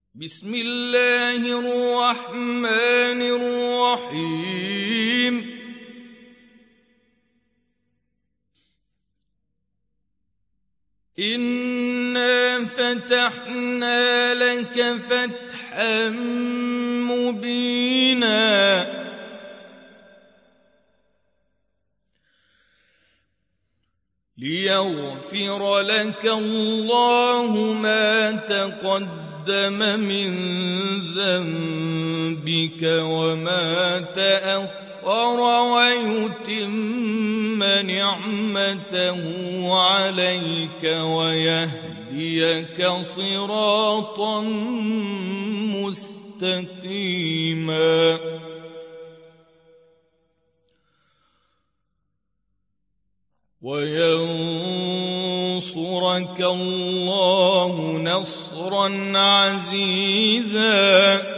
بسم الله الرحمن الرحيم إنا فتحنا لك فتحا مبينا ليغفر لك الله ما تقدم من ذنبك وما تأخر ويتم نعمته عليك ويهديك صراطا مستقيما وينصرك الله نصرا عزيزا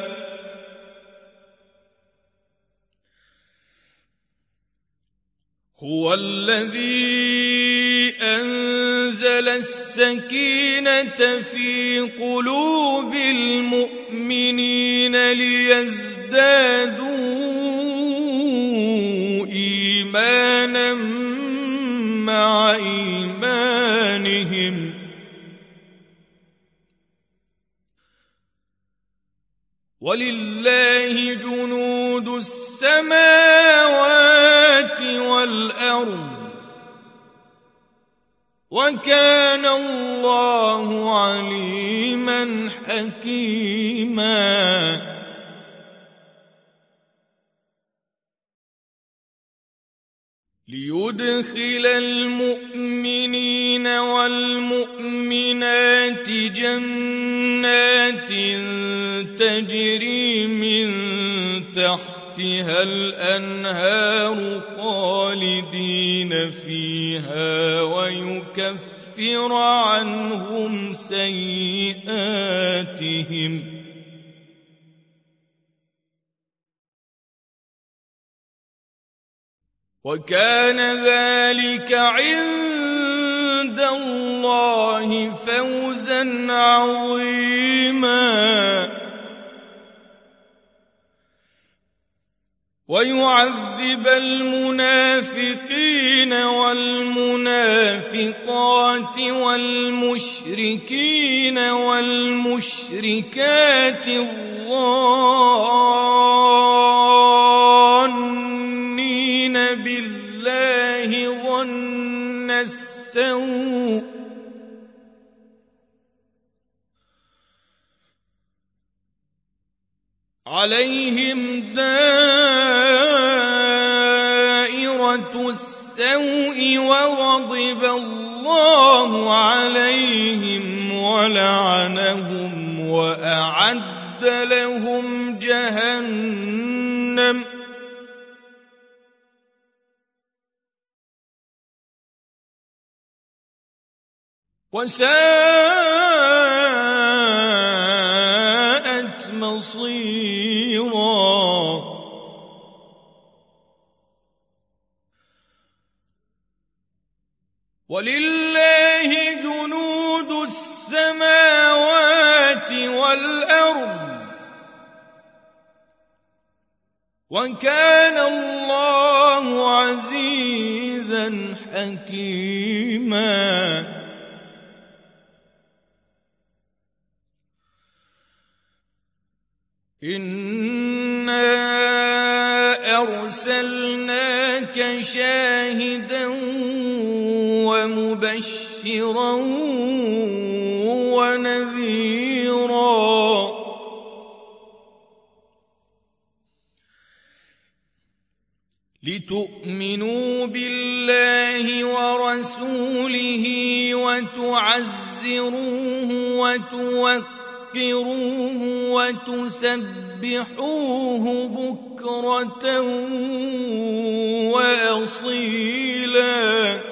هو الذي أنزل السكينة في قلوب المؤمنين ليزدادوا إيمانا مع إيمانهم ولله جنود السماوات والأرض وكان الله عليما حكيما ليدخل المؤمنين والمؤمنات جنات تجري من تحتها الأنهار خالدين فيها ويكفر عنهم سيئاتهم وكان ذلك عند الله فوزا عظيما ويعذب المنافقين والمنافقات والمشركين والمشركات الظانين بالله ظن السوء عليهم دائرة السوء وغضب الله عليهم ولعنهم وأعد لهم جهنم وساءت مصيرا ولله جنود السماوات والأرض وكان الله عزيزا حكيما إنا أرسلناك شاهدا ومبشرا ونذيرا لتؤمنوا بالله ورسوله وتعزروه وتوقروه وتسبحوه بكرة وأصيلا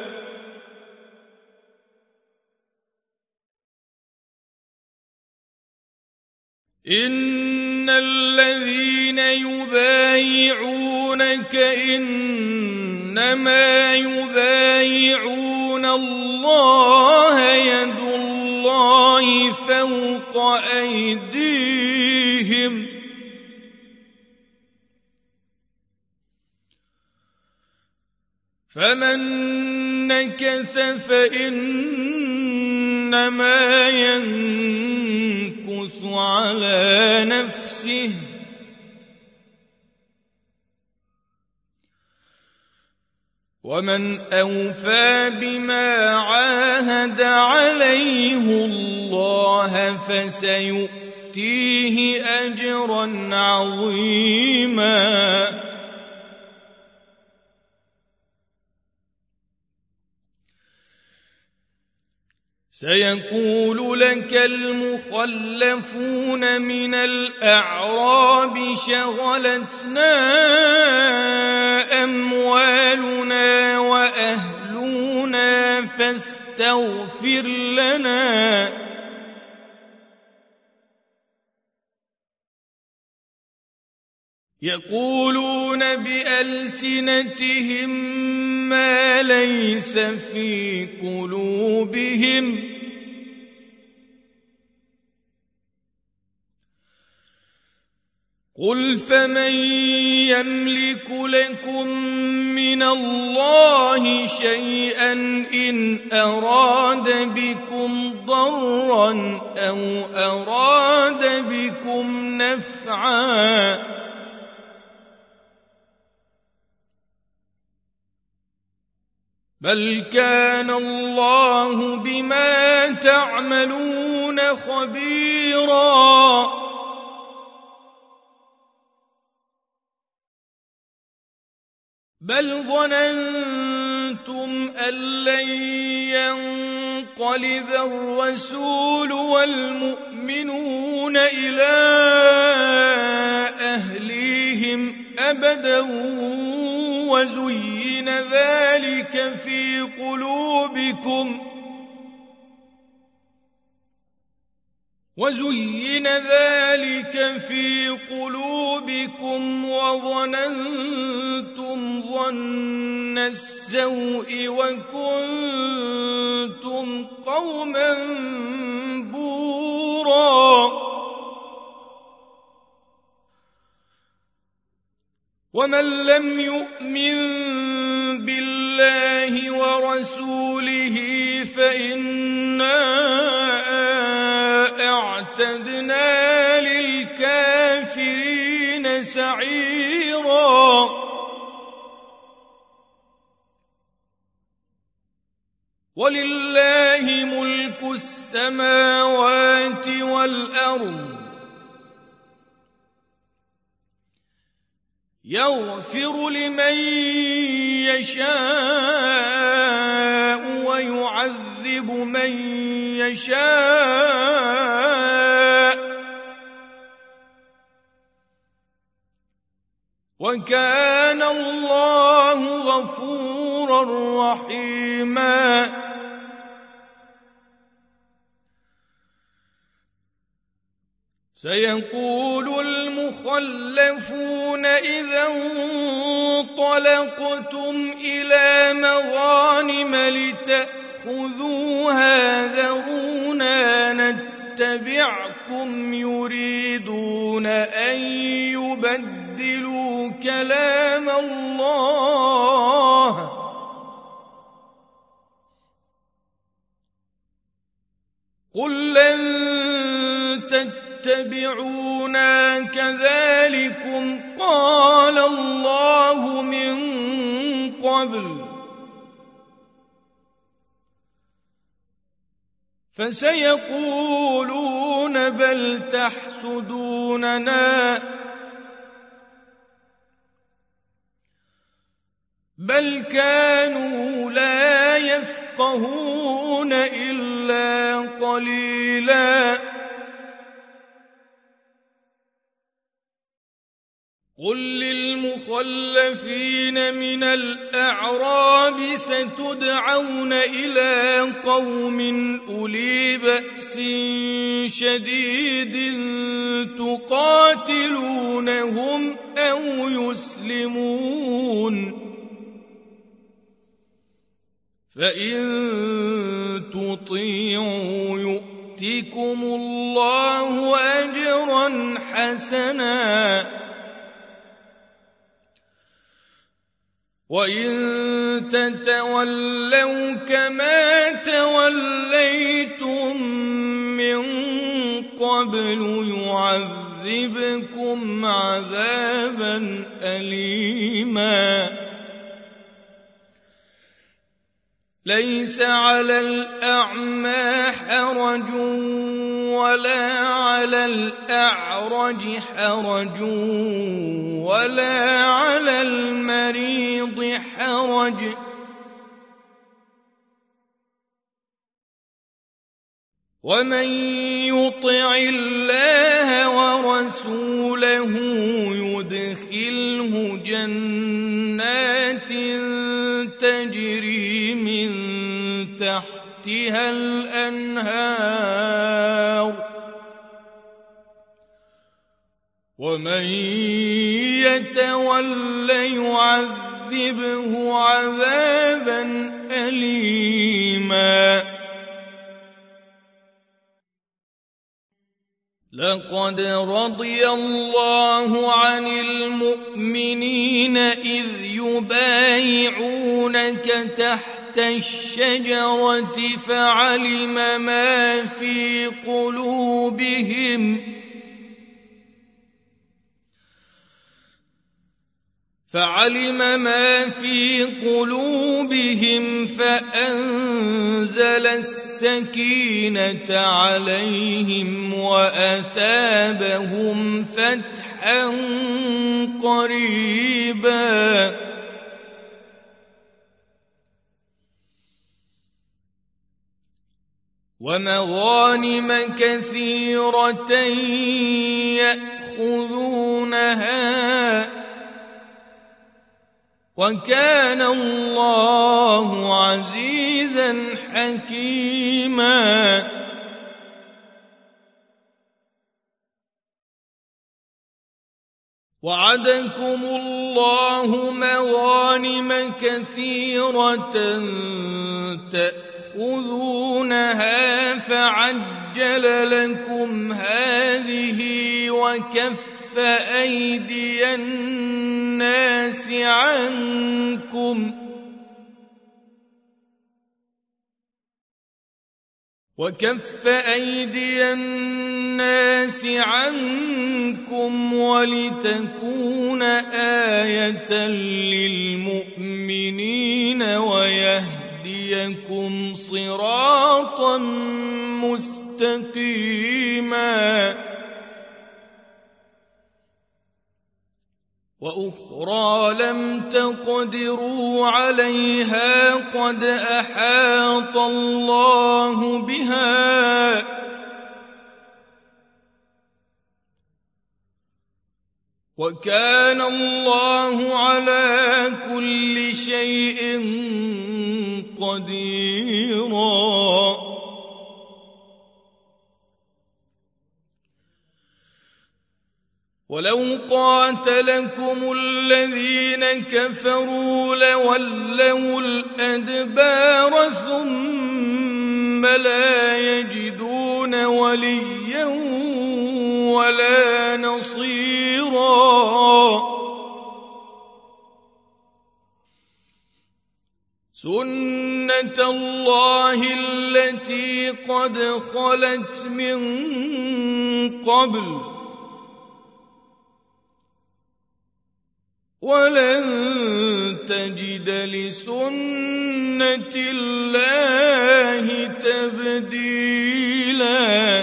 إن الذين يبايعونك إنما يبايعون الله يد الله الله فوق أيديهم فمن نكث فإنما ينكث على نفسه ومن أوفى بما عاهد عليه الله فسيؤتيه أجرا عظيما سيقول لك المخلفون من الأعراب شغلتنا أموالنا وأهلنا فاستغفر لنا يقولون بألسنتهم ما ليس في قلوبهم قل فمن يملك لكم من الله شيئا إن أراد بكم ضرا أو أراد بكم نفعا بل كان الله بما تعملون خبيرا بل ظننتم أن لن ينقلب الرسول والمؤمنون إلى أهليهم أبدا وزين ذلك في قلوبكم وظننتم ظن السوء وكنتم قوما بورا ومن لم يؤمن بالله ورسوله فإنا أعتدنا للكافرين سعيرا ولله ملك السماوات والأرض يغفر لمن يشاء ويعذب من يشاء وكان الله غفورا رحيما سيقول المخلفون إذا انطلقتم إلى مغانم لتأخذوها ذرونا نتبعكم يريدون أن يبدلوا كلام الله قل لن تتبعونا كذلكم قال الله من قبل فسيقولون بل تحسدوننا بل كانوا لا يفقهون إلا قليلا قل للمخلفين من الأعراب ستدعون إلى قوم أولي بأس شديد تقاتلونهم أو يسلمون فإن تطيعوا يؤتكم الله أجرا حسنا وإن تتولوا كما توليتم من قبل يعذبكم عذابا أليما ليس على الأعمى حرج ولا على الأعرج حرج ولا على المريض حرج ومن يطع الله ورسوله يدخله جنات تجري من تحتها الأنهار ومن يتول يعذبه عذابا أليما لقد رضي الله عن المؤمنين إذ يبايعونك تحت الشجرة فعلم ما في قلوبهم فأنزل السكينة عليهم وأثابهم فتحا قريبا ومغانم كثيرة يأخذونها وكان الله عزيزا حكيما وعدكم الله مغانم كثيرة تأخذونها فعجل لكم هذه وكف أيدي الناس عنكم ولتكون آية للمؤمنين ويهديكم صراطا مستقيما وأخرى لم تقدروا عليها قد أحاط الله بها وكان الله على كل شيء قديرا ولو قاتلكم الذين كفروا لولوا الأدبار ثم لا يجدون وليا ولا نصيرا سنة الله التي قد خلت من قبل ولن تجد لسنة الله تبديلا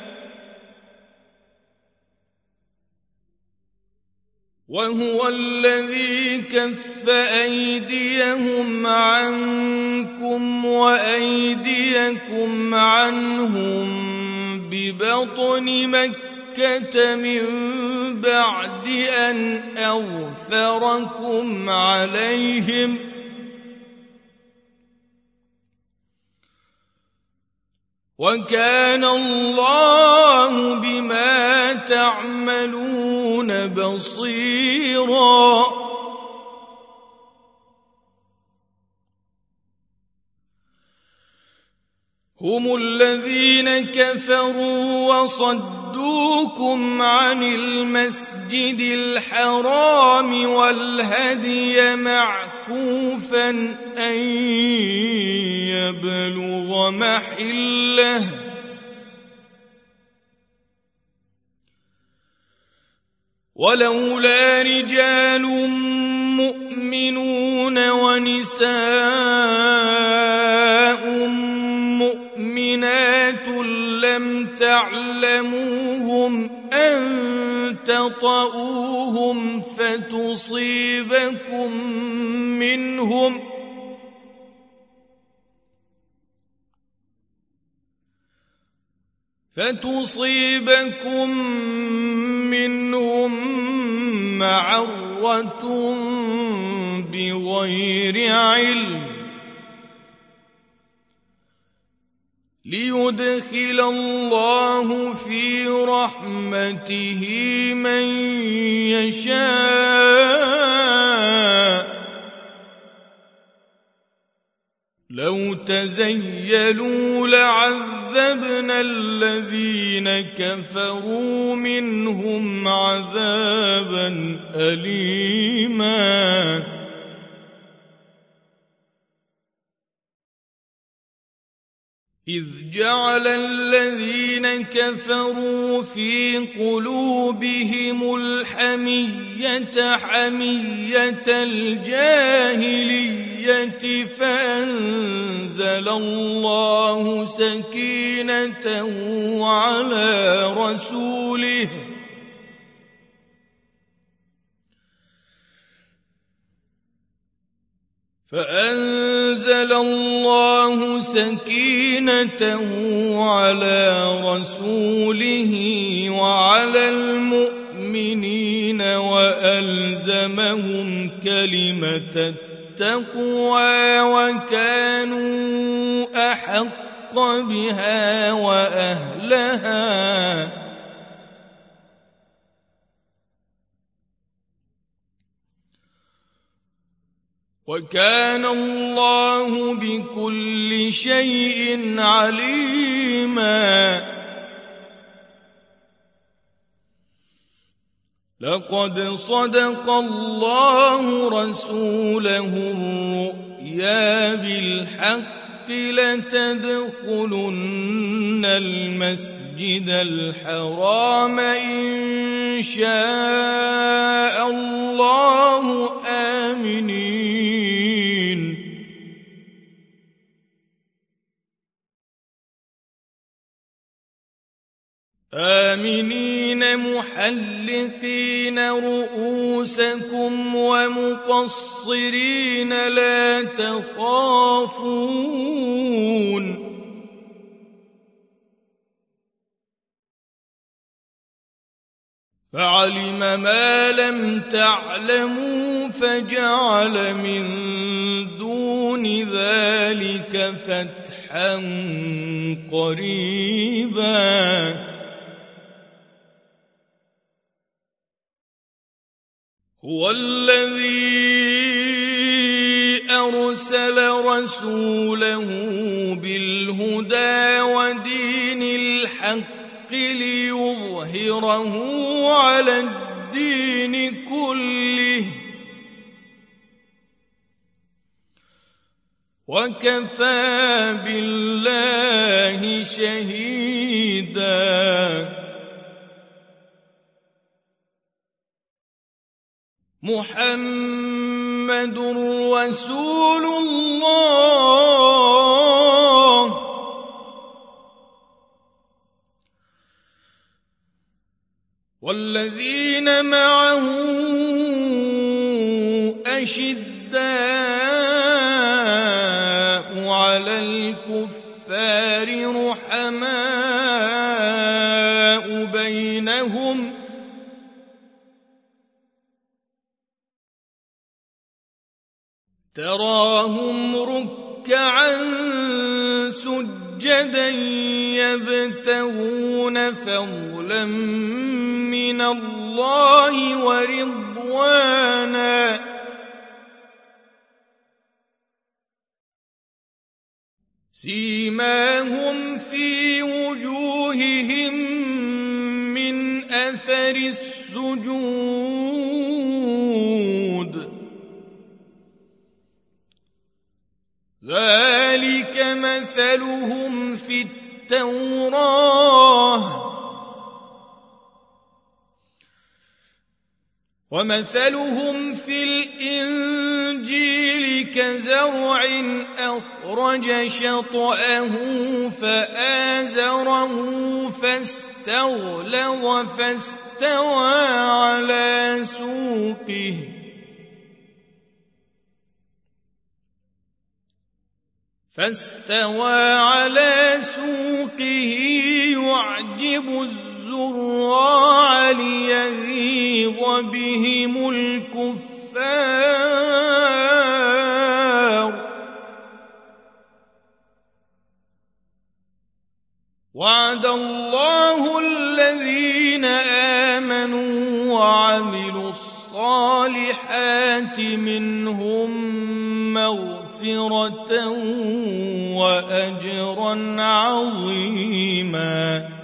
وهو الذي كف أيديهم عنكم وأيديكم عنهم ببطن مكة من بعد أن أغفركم عليهم وكان الله بما تعملون بصيرا هم الذين كفروا وصدوكم عن المسجد الحرام والهدي معكوفا أن يبلغ محله ولولا رجال مؤمنون ونساء مؤمنات لم تعلموهم أن تطؤوهم فتصيبكم منهم معرة بغير علم ليدخل الله في رحمته من يشاء لو تزيلوا لعذبنا الذين كفروا منهم عذابا أليما إذ جعل الذين كفروا في قلوبهم الحمية حمية الجاهلية فأنزل الله سكينته على رسوله وعلى المؤمنين وألزمهم كلمة التقوى وكانوا أحق بها وأهلها وكان الله بكل شيء عليما لقد صدق الله رسوله الرؤيا بالحق لتدخلن المسجد الحرام إن شاء الله آمنين محلقين رؤوسكم ومقصرين لا تخافون فعلم ما لم تعلموا فجعل من دون ذلك فتحا قريبا هو الذي أرسل رسوله بالهدى ودين الحق ليظهره على الدين كله وكفى بالله شهيدا محمد رسول الله والذين معه أشداء على الكفار رحماء بينهم تراهم ركعا سجدا يبتغون فضلا من الله ورضوانا سيماهم في وجوههم من أثر السجود ذلك مثلهم في التوراة ومثلهم في الإنجيل كزرع أخرج شطأه فآزره فاستغلظ فاستوى على سوقه يعجب الزراع ليغيظ بهم الكفار وعد الله الذين آمنوا وعملوا الصالحات منهم مغفرة وأجرا عظيما